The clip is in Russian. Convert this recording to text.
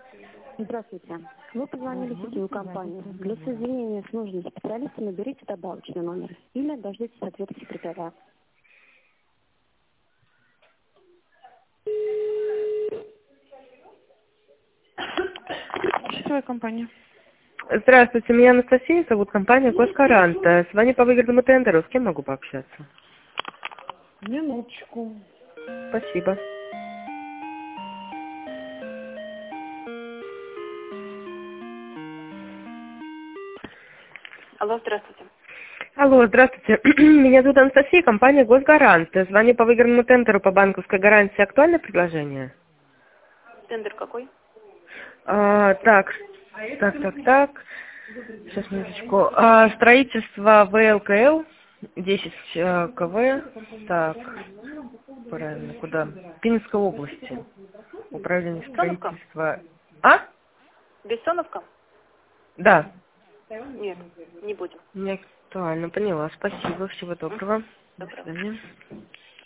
Здравствуйте. Вы позвонили в сетевую компанию. Для соединения с нужным специалистом наберите добавочный номер или дождитесь ответа секретаря. Сетевая компания. Здравствуйте, меня Анастасия зовут, компания Госкарант. С вами по выгодному тендеру. С кем могу пообщаться? Минуточку. Спасибо. Алло, здравствуйте. Алло, здравствуйте. Меня зовут Анастасия, компания Госгарант. С вами по выгодному тендеру по банковской гарантии. Актуальное предложение? Тендер какой? Так. Сейчас, минуточку. Строительство ВЛКЛ 10 КВ. Так, правильно, куда? Пензенской области. Управление Бессоновка? строительства. А? Бессоновка? Да. Нет, не будем. Не актуально, поняла. Спасибо, всего доброго. До Доброго. свидания.